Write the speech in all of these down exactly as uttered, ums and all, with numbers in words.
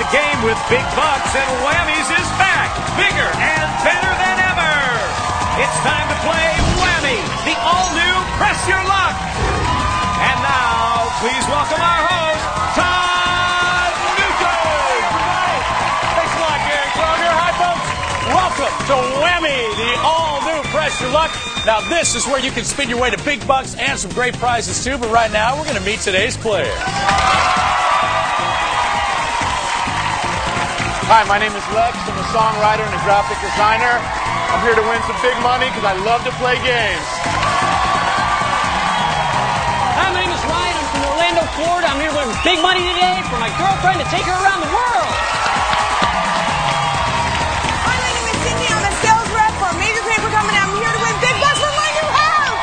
game with big bucks and whammies is back, bigger and better than ever. It's time to play Whammy, the all-new Press Your Luck. And now, please welcome our host, Todd Newton. Thanks a lot, Gary Kroger. Hi, folks. Welcome to Whammy, the all-new Press Your Luck. Now, this is where you can spin your way to big bucks and some great prizes, too. But right now, we're going to meet today's player. Hi, my name is Lex. I'm a songwriter and a graphic designer. I'm here to win some big money because I love to play games. Hi, my name is Ryan. I'm from Orlando, Florida. I'm here to win big money today for my girlfriend to take her around the world. Hi, my name is Cindy. I'm a sales rep for a major paper company. I'm here to win big bucks for my new house.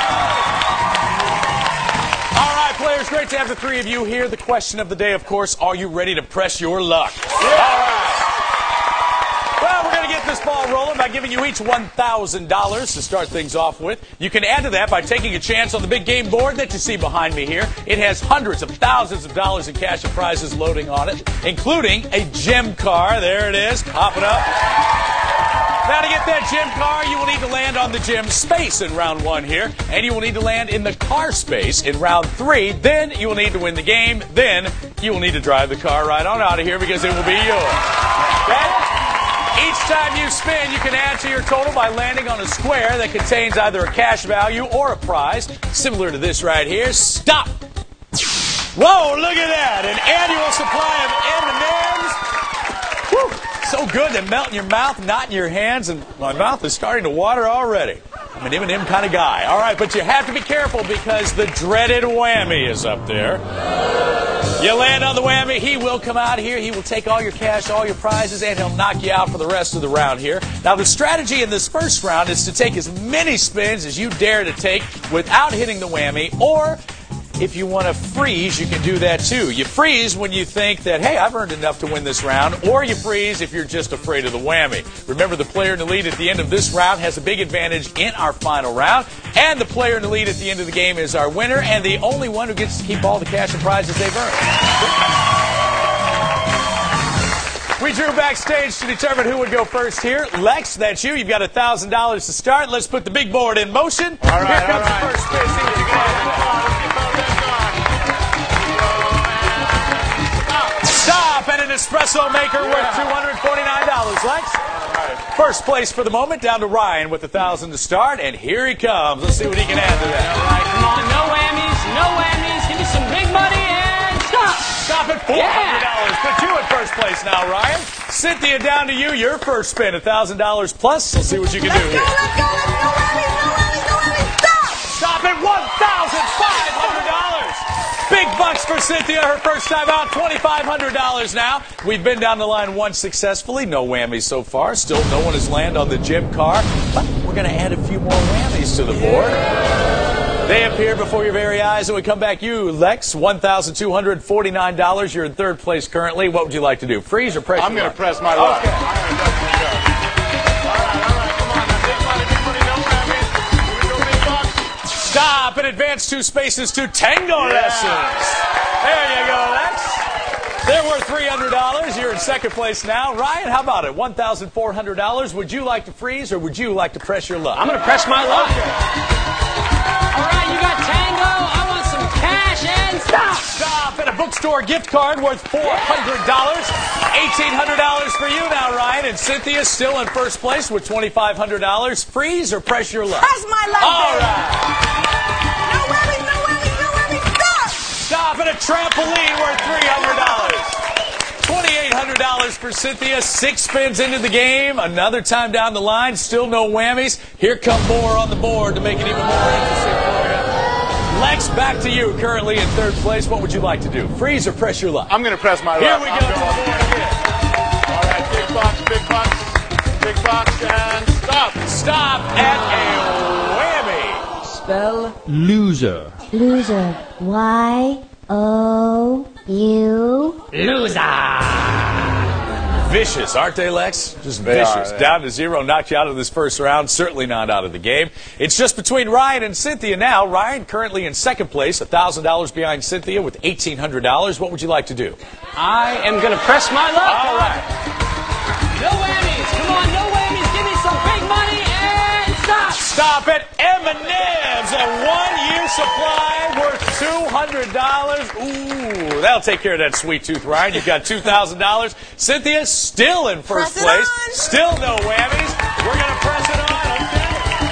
All right, players, great to have the three of you here. The question of the day, of course, are you ready to press your luck? Yeah. All right. Well, we're going to get this ball rolling by giving you each one thousand dollars to start things off with. You can add to that by taking a chance on the big game board that you see behind me here. It has hundreds of thousands of dollars in cash and prizes loading on it, including a gem car. There it is. Pop it up. Now, to get that gem car, you will need to land on the gem space in round one here, and you will need to land in the car space in round three. Then you will need to win the game. Then you will need to drive the car right on out of here because it will be yours. Okay? Each time you spin, you can add to your total by landing on a square that contains either a cash value or a prize, similar to this right here. Stop! Whoa, look at that! An annual supply of M and M's. Whew! So good they melt in your mouth, not in your hands, and my mouth is starting to water already. I'm an M and M kind of guy. All right, but you have to be careful because the dreaded whammy is up there. You land on the whammy, he will come out here, he will take all your cash, all your prizes, and he'll knock you out for the rest of the round here. Now, the strategy in this first round is to take as many spins as you dare to take without hitting the whammy, or if you want to freeze, you can do that too. You freeze when you think that, hey, I've earned enough to win this round, or you freeze if you're just afraid of the whammy. Remember, the player in the lead at the end of this round has a big advantage in our final round, and the player in the lead at the end of the game is our winner, and the only one who gets to keep all the cash and prizes they've earned. We drew backstage to determine who would go first here. Lex, that's you. You've got one thousand dollars to start. Let's put the big board in motion. All right, here comes all right. the first spin. See what you can add. Stop at an espresso maker worth two hundred forty-nine dollars. Lex? First place for the moment, down to Ryan with one thousand dollars to start, and here he comes. Let's see what he can add to that. All right, come on, no whammies, no whammies. Give me some big money and stop. Stop at four hundred dollars. Yeah. Put you in first place now, Ryan. Cynthia, down to you. Your first spin, one thousand dollars plus. Let's see what you can Let's do go, here. let's go, let's go, whammies, no whammies, no whammies, stop! Stop at one thousand five hundred dollars. Big bucks for Cynthia, her first time out, two thousand five hundred dollars now. We've been down the line once successfully. No whammies so far. Still no one has landed on the gym car. But we're going to add a few more whammies to the board. They appear before your very eyes, and we come back you, Lex, one thousand two hundred forty-nine dollars. You're in third place currently. What would you like to do? Freeze or press? I'm going to press my luck. Okay. I'm going to definitely go. All right, all right, come on. Now, big money, big money, no whammies. Here we go, big bucks. Stop and advance two spaces to Tango Yeah. Lessons. There you go, Lex. They're worth three hundred dollars. You're in second place now. Ryan, how about it? one thousand four hundred dollars. Would you like to freeze or would you like to press your luck? I'm going to press my luck. All right, you got Tango. I want some cash and stop. Stop at a bookstore gift card worth four hundred dollars. eighteen hundred dollars for you now, Ryan. And Cynthia still in first place with two thousand five hundred dollars. Freeze or press your luck? Press my luck, All baby. right. No whammies, no whammies, no whammies, stop! Stop at a trampoline worth three hundred dollars. twenty-eight hundred dollars for Cynthia. Six spins into the game. Another time down the line. Still no whammies. Here come more on the board to make it even more interesting for you. Lex, back to you. Currently in third place. What would you like to do? Freeze or press your luck? I'm going to press my Here luck. we go I'm to the going. board again. All right, big bucks, big bucks, big bucks, and stop. Stop at a whammy. Spell loser. Loser. Y O U. Loser. vicious, aren't they, Lex? Just They vicious. are, yeah. Down to zero, knocked you out of this first round. Certainly not out of the game. It's just between Ryan and Cynthia now. Ryan currently in second place, one thousand dollars behind Cynthia with eighteen hundred dollars. What would you like to do? I am going to press my luck. All right. No whammies. Come on, no whammies. Give me some big money and stop. Stop it. M and M's, a one-year supply worth two hundred dollars. Ooh, that'll take care of that sweet tooth, Ryan. You've got two thousand dollars. Cynthia still in first Press it place. on. Still no whammies. We're going to press it on. Okay.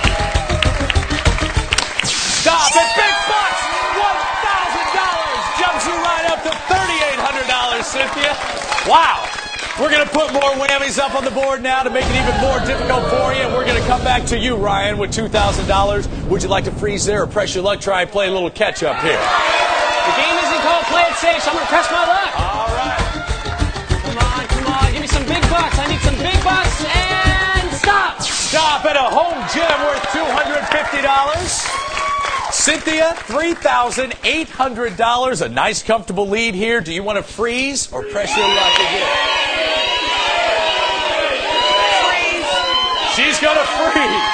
Stop it. Big bucks. one thousand dollars. Jumps you right up to thirty-eight hundred dollars, Cynthia. Wow. We're going to put more whammies up on the board now to make it even more difficult for you. And we're going to come back to you, Ryan, with two thousand dollars. Would you like to freeze there or press your luck? Try and play a little catch-up here. The game isn't called play it safe, so I'm going to press my luck. All right. Come on, come on. Give me some big bucks. I need some big bucks and stop. Stop at a home gym worth two hundred fifty dollars. Cynthia, three thousand eight hundred dollars. A nice, comfortable lead here. Do you want to freeze or press your luck again? She's going to freeze.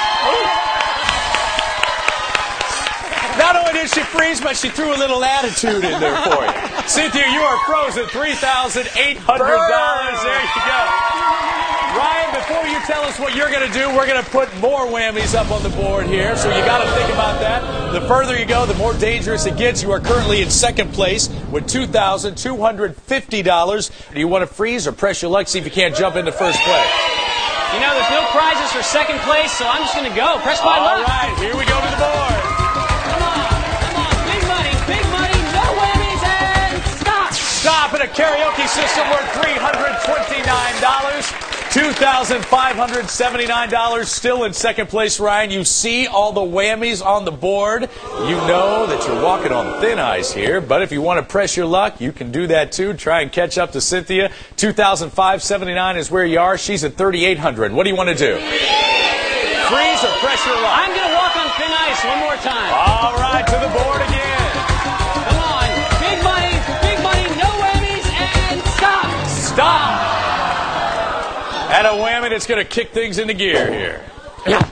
Not only did she freeze, but she threw a little attitude in there for you. Cynthia, you are frozen. three thousand eight hundred dollars. There you go. Ryan, before you tell us what you're going to do, we're going to put more whammies up on the board here. So you got to think about that. The further you go, the more dangerous it gets. You are currently in second place with two thousand two hundred fifty dollars. Do you want to freeze or press your luck? See if you can't jump into first place. You know, there's no prizes for second place, so I'm just going to go. Press my All luck. right, here we go to the board. Come on, come on. Big money, big money. No whammies and stop. Stop at a karaoke system worth three hundred twenty-nine dollars. two thousand five hundred seventy-nine dollars. Still in second place, Ryan. You see all the whammies on the board. You know that you're walking on thin ice here. But if you want to press your luck, you can do that too. Try and catch up to Cynthia. two thousand five hundred seventy-nine dollars is where you are. She's at thirty-eight hundred dollars. What do you want to do? Freeze or press your luck? I'm going to walk on thin ice one more time. All right, to the board again. Come on. Big money, big money. No whammies and stop. Stop. At a whammy that's going to kick things into gear here. Yeah.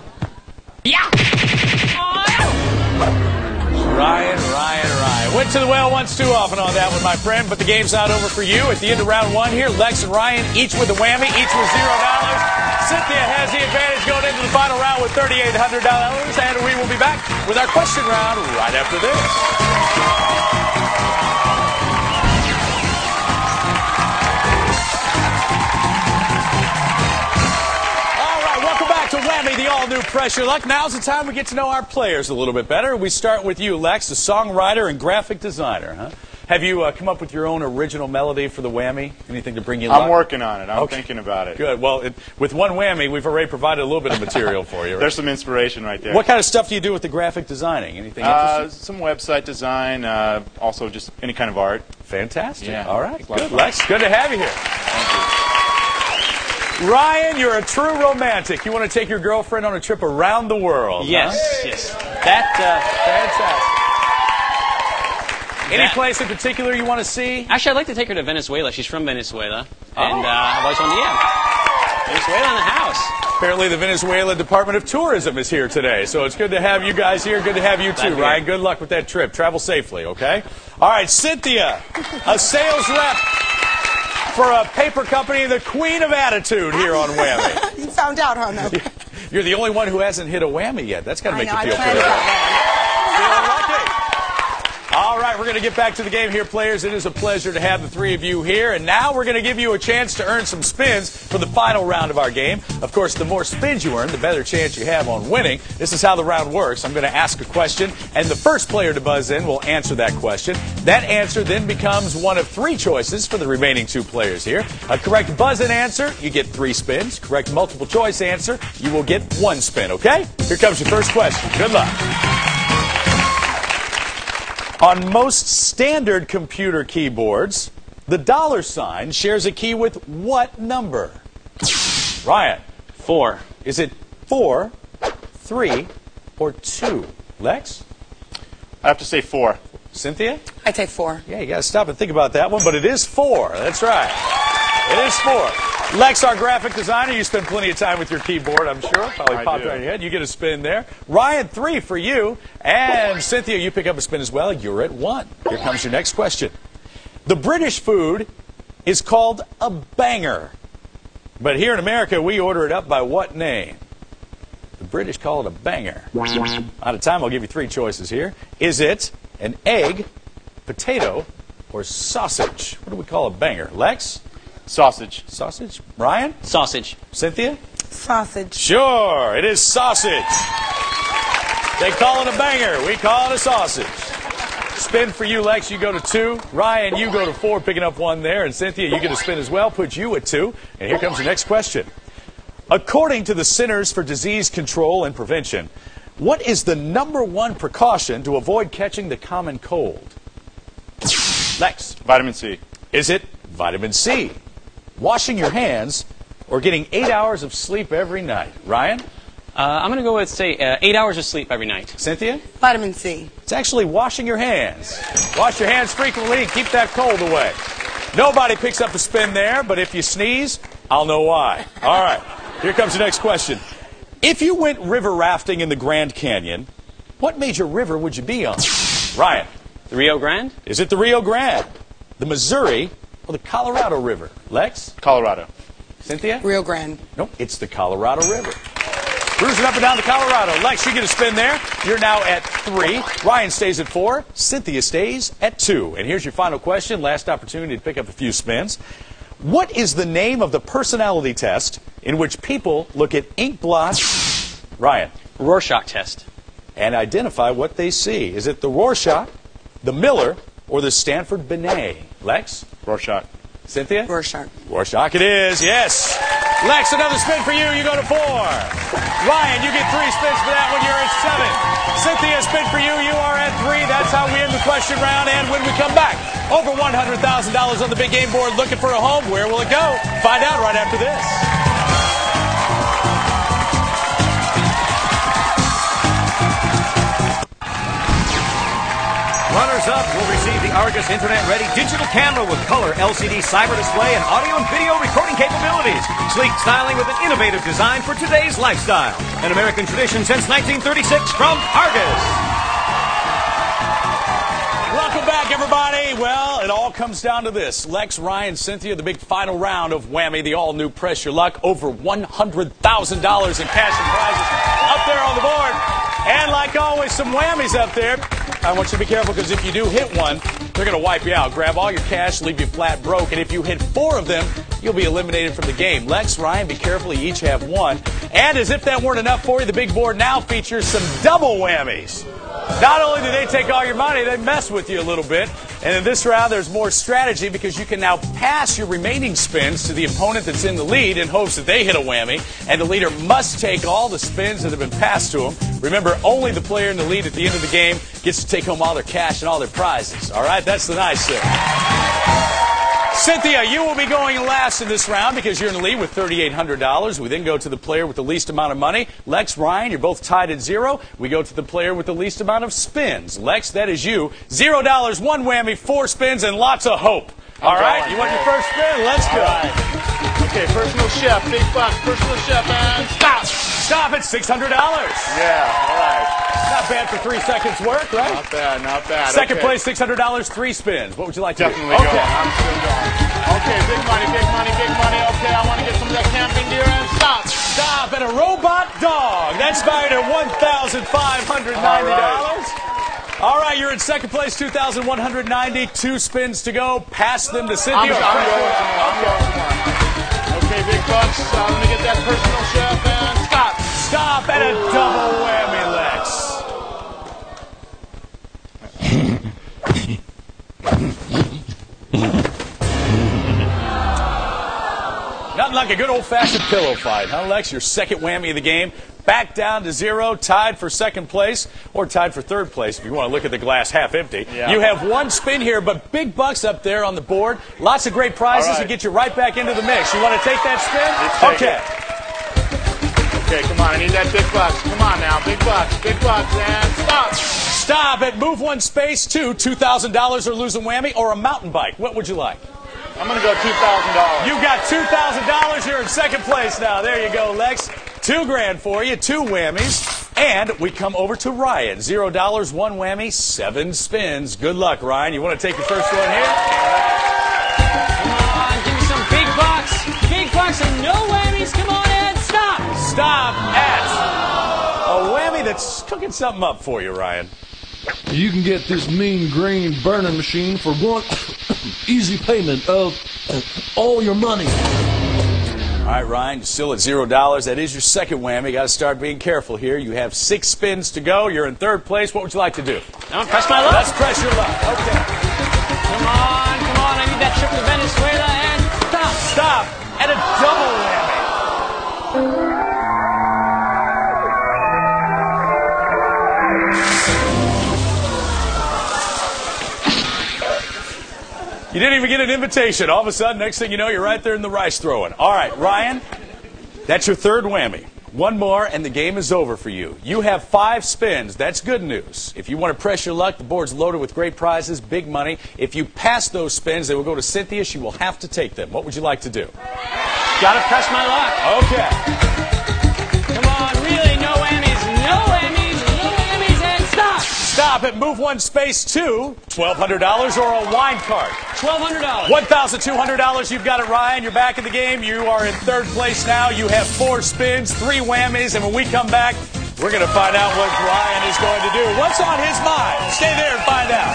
Ryan, Ryan, Ryan. Went to the well once too often on that one, my friend, but the game's not over for you. At the end of round one here, Lex and Ryan, each with a whammy, each with zero dollars. Cynthia has the advantage going into the final round with thirty-eight hundred dollars, and we will be back with our question round right after this. To Whammy, the all-new Pressure Luck. Now's the time we get to know our players a little bit better. We start with you, Lex, a songwriter and graphic designer, huh? Have you uh, come up with your own original melody for the Whammy? Anything to bring you luck? I'm working on it. I'm Okay. thinking about it. Good. Well, it, with one Whammy, we've already provided a little bit of material for you. Right? There's some inspiration right there. What kind of stuff do you do with the graphic designing? Anything Uh, interesting? some website design, uh, also just any kind of art. Fantastic. Yeah. All right. It's a lot of Good, fun. Lex. Good to have you here. Ryan, you're a true romantic. You want to take your girlfriend on a trip around the world. Yes, huh? yes. That, uh, Fantastic. Any That- place in particular you want to see? actually, I'd like to take her to Venezuela. She's from Venezuela. And uh, I've always wanted, yeah. Venezuela in the house. Apparently the Venezuela Department of Tourism is here today, so it's good to have you guys here. Good to have you too, Glad to Ryan. hear. Good luck with that trip. Travel safely, okay? All right, Cynthia, a sales rep for a paper company, the queen of attitude here on Whammy. You found out, huh, no? You're the only one who hasn't hit a whammy yet. That's got to I make know, you I feel planned pretty it good. that Feeling lucky. All right, we're going to get back to the game here, players. It is a pleasure to have the three of you here. And now we're going to give you a chance to earn some spins for the final round of our game. Of course, the more spins you earn, the better chance you have on winning. This is how the round works. I'm going to ask a question, and the first player to buzz in will answer that question. That answer then becomes one of three choices for the remaining two players here. A correct buzz-in answer, you get three spins. Correct multiple choice answer, you will get one spin, okay? Here comes your first question. Good luck. On most standard computer keyboards, the dollar sign shares a key with what number? Ryan. Four. Is it four, three, or two? Lex? I have to say four. Cynthia? I take four. Yeah, you got to stop and think about that one, but it is four. That's right. It is four. Lex, our graphic designer, you spend plenty of time with your keyboard, I'm sure. Probably I popped do. on your head. You get a spin there. Ryan, three for you. And Cynthia, you pick up a spin as well. You're at one. Here comes your next question. The British food is called a banger. But here in America, we order it up by what name? The British call it a banger. Out of time, I'll give you three choices here. Is it an egg, potato, or sausage? What do we call a banger? Lex? Sausage. Sausage. Ryan? Sausage. Cynthia? Sausage. Sure, it is sausage. They call it a banger. We call it a sausage. Spin for you, Lex. You go to two. Ryan, you go to four, picking up one there. And Cynthia, you get a spin as well. Put you at two. And here comes your next question. According to the Centers for Disease Control and Prevention, what is the number one precaution to avoid catching the common cold? Lex. Vitamin C. Is it vitamin C, washing your hands, or getting eight hours of sleep every night? Ryan? Uh, I'm going to go with, say, uh, eight hours of sleep every night. Cynthia? Vitamin C. It's actually washing your hands. Wash your hands frequently and keep that cold away. Nobody picks up a spin there, but if you sneeze, I'll know why. All right, here comes the next question. If you went river rafting in the Grand Canyon, what major river would you be on? Ryan? The Rio Grande? Is it the Rio Grande, the Missouri, or the Colorado River? Lex? Colorado. Cynthia? Rio Grande. Nope, it's the Colorado River. Cruising up and down the Colorado. Lex, you get a spin there. You're now at three. Ryan stays at four. Cynthia stays at two. And here's your final question. Last opportunity to pick up a few spins. What is the name of the personality test in which people look at ink blots, Ryan, Rorschach test. and identify what they see? Is it the Rorschach, the Miller, or the Stanford Binet? Lex? Rorschach. Cynthia? Rorschach. Rorschach it is, yes. Lex, another spin for you. You go to four. Ryan, you get three spins for that one. You're at seven. Cynthia, spin for you. You are at three. That's how we end the question round. And when we come back, over one hundred thousand dollars on the big game board looking for a home. Where will it go? Find out right after this. Runners-up will receive the Argus Internet-ready digital camera with color L C D cyber display and audio and video recording capabilities. Sleek styling with an innovative design for today's lifestyle. An American tradition since nineteen thirty-six from Argus. Welcome back, everybody. Well, it all comes down to this. Lex, Ryan, Cynthia, the big final round of Whammy, the all-new Press Your Luck. Over one hundred thousand dollars in cash and prizes up there on the board. And like always, some whammies up there. I want you to be careful because if you do hit one, they're going to wipe you out. Grab all your cash, leave you flat broke. And if you hit four of them, you'll be eliminated from the game. Lex, Ryan, be careful. You each have one. And as if that weren't enough for you, the big board now features some double whammies. Not only do they take all your money, they mess with you a little bit. And in this round, there's more strategy because you can now pass your remaining spins to the opponent that's in the lead in hopes that they hit a whammy. And the leader must take all the spins that have been passed to him. Remember, only the player in the lead at the end of the game gets to take home all their cash and all their prizes. All right? That's the nice thing. Cynthia, you will be going last in this round because you're in the lead with three thousand eight hundred dollars. We then go to the player with the least amount of money. Lex, Ryan, you're both tied at zero. We go to the player with the least amount of spins. Lex, that is you. Zero dollars, one whammy, four spins, and lots of hope. All I'm right? going. You want your first spin? Let's go. All right. Okay, personal chef, big bucks, personal chef, and stop. Stop at six hundred dollars. Yeah, all right. Not bad for three seconds work, right? Not bad, not bad. Second okay. place, six hundred dollars, three spins. What would you like to Definitely do? going. Okay. I'm still going. Okay, big money, big money, big money. Okay, I want to get some of that camping gear and stop. Stop at a robot dog. That's valued at one thousand five hundred ninety dollars. All right, you're in second place, two thousand one hundred ninety dollars. Two spins to go. Pass them to I'm, Cynthia. I'm going tomorrow. I'm going tomorrow. Okay, big bucks. I'm going to get that personal chef and stop. Stop at a double whammy, Lex. Nothing like a good old-fashioned pillow fight, huh, Lex? Your second whammy of the game. Back down to zero, tied for second place, or tied for third place if you want to look at the glass half empty. Yeah. You have one spin here, but big bucks up there on the board. Lots of great prizes All right. to get you right back into the mix. You want to take that spin? Let's take Okay. it. Okay, come on. I need that big bucks. Come on now. Big bucks. Big bucks. And stop. Stop at move one space to two thousand dollars or lose a whammy or a mountain bike. What would you like? I'm going to go two thousand dollars. You got two thousand dollars. You're in second place now. There you go, Lex. Two grand for you, two whammies. And we come over to Ryan. Zero dollars, one whammy, seven spins. Good luck, Ryan. You want to take your first one here? Come on, give me some big bucks. Big bucks and no whammies. Come on, Ed. Stop. Stop at a whammy that's cooking something up for you, Ryan. You can get this mean green burning machine for one easy payment of all your money. All right, Ryan, you're still at zero dollars. That is your second whammy. You got to start being careful here. You have six spins to go. You're in third place. What would you like to do? Now press my luck. Let's press your luck. Okay. Come on, come on. I need that trip to Venezuela and stop. Stop at a double whammy. You didn't even get an invitation. All of a sudden, next thing you know, you're right there in the rice throwing. All right, Ryan, that's your third whammy. One more, and the game is over for you. You have five spins. That's good news. If you want to press your luck, the board's loaded with great prizes, big money. If you pass those spins, they will go to Cynthia. She will have to take them. What would you like to do? Gotta press my luck. Okay. Come on, really, no whammies, no whammies, no whammies, and stop. Stop it. Move one space to twelve hundred dollars or a wine cart. twelve hundred dollars. one thousand two hundred dollars. You've got it, Ryan. You're back in the game. You are in third place now. You have four spins, three whammies, and when we come back, we're going to find out what Ryan is going to do. What's on his mind? Stay there and find out.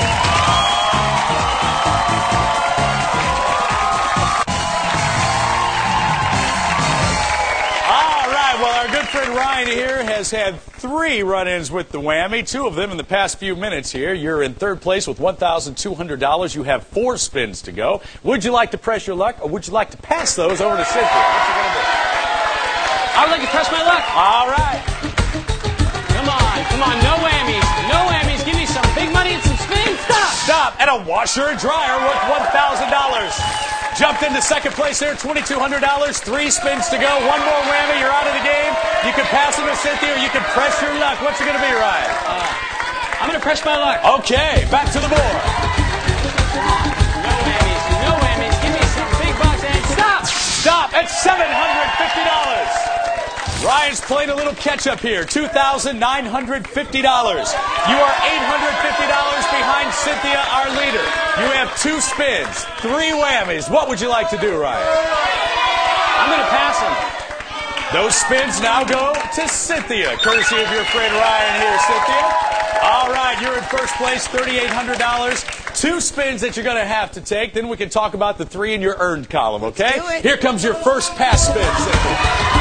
Well, our good friend Ryan here has had three run-ins with the whammy, two of them in the past few minutes here. You're in third place with one thousand two hundred dollars. You have four spins to go. Would you like to press your luck, or would you like to pass those over to Cynthia? What's you going to do? I would like to press my luck. All right. Come on, come on, no whammies, no whammies. Give me some big money and some spins. Stop. Stop. And a washer and dryer worth one thousand dollars. Jumped into second place there, twenty-two hundred dollars. Three spins to go. One more whammy, you're out of the game. You can pass it to Cynthia, or you can press your luck. What's it going to be, Ryan? Uh, I'm going to press my luck. Okay, back to the board. No whammies, no whammies. Give me some big bucks and stop. Stop at seven hundred fifty dollars. Ryan's playing a little catch-up here. two thousand nine hundred fifty dollars. You are eight hundred fifty dollars behind Cynthia, our leader. You have two spins, three whammies. What would you like to do, Ryan? I'm going to pass them. Those spins now go to Cynthia, courtesy of your friend Ryan here, Cynthia. All right, you're in first place, three thousand eight hundred dollars. Two spins that you're going to have to take. Then we can talk about the three in your earned column, okay? Do it. Here comes your first pass spin, Cynthia.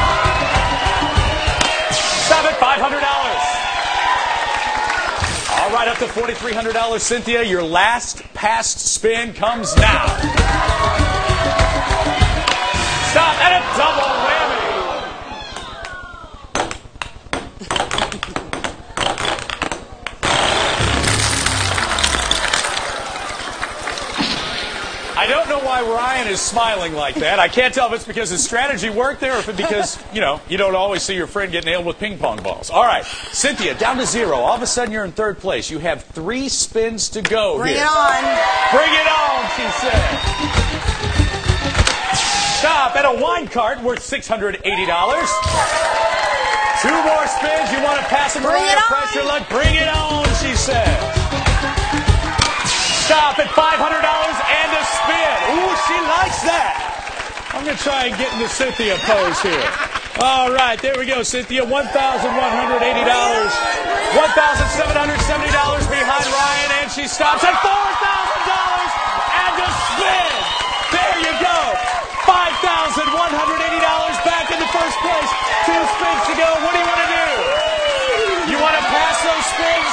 Stop at five hundred dollars. All right, up to four thousand three hundred dollars, Cynthia. Your last passed spin comes now. Stop at a double whammy. I don't know why Ryan is smiling like that. I can't tell if it's because his strategy worked there or if it's because, you know, you don't always see your friend get nailed with ping pong balls. All right, Cynthia, down to zero. All of a sudden, you're in third place. You have three spins to go Bring here. it on. Bring it on, she said. Stop at a wine cart worth six hundred eighty dollars. Two more spins. You want to pass them Bring around? it on. Press your luck. Bring it on, she said. Stop at five hundred dollars and a spin. Ooh, she likes that. I'm going to try and get in the Cynthia pose here. All right, there we go, Cynthia. one thousand one hundred eighty dollars. one thousand seven hundred seventy dollars behind Ryan, and she stops at four thousand dollars and a spin. There you go. five thousand one hundred eighty dollars back in the first place. Two spins to go. What do you want to do? You want to pass those spins?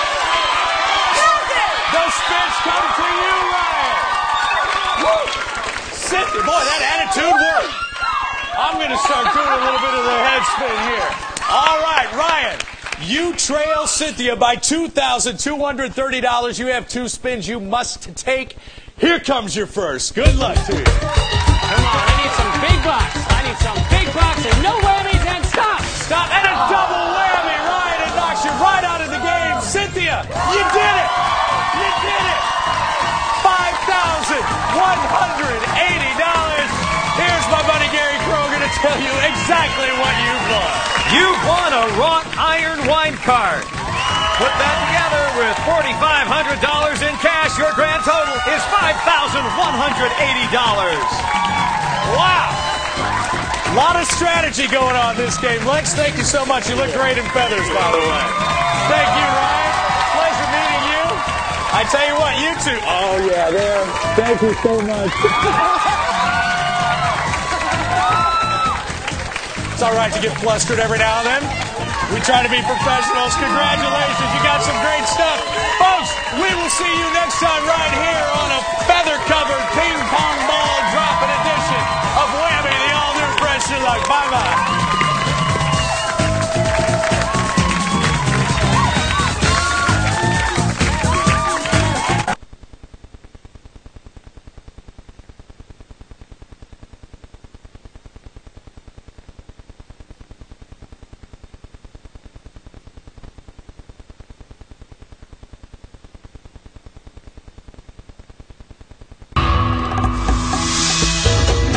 Those spins come to you, Ryan. Woo. Cynthia, boy, that attitude worked. I'm going to start doing a little bit of the head spin here. All right, Ryan, you trail Cynthia by two thousand two hundred thirty dollars. You have two spins you must take. Here comes your first. Good luck to you. Come on, I need some big bucks. I need some big bucks and no whammies and stop. Stop. And a double whammy, Ryan. It knocks you right out of the game. Cynthia, you did it. You did it. five thousand one hundred tell you exactly what you've won. You've won a wrought iron wine cart. Put that together with four thousand five hundred dollars in cash. Your grand total is five thousand one hundred eighty dollars. Wow. A lot of strategy going on this game. Lex, thank you so much. You look great in feathers, by the way. Thank you, Ryan. Pleasure meeting you. I tell you what, you two. Oh, yeah, there. Thank you so much. It's all right to get flustered every now and then. We try to be professionals. Congratulations. You got some great stuff. Folks, we will see you next time right here on a feather-covered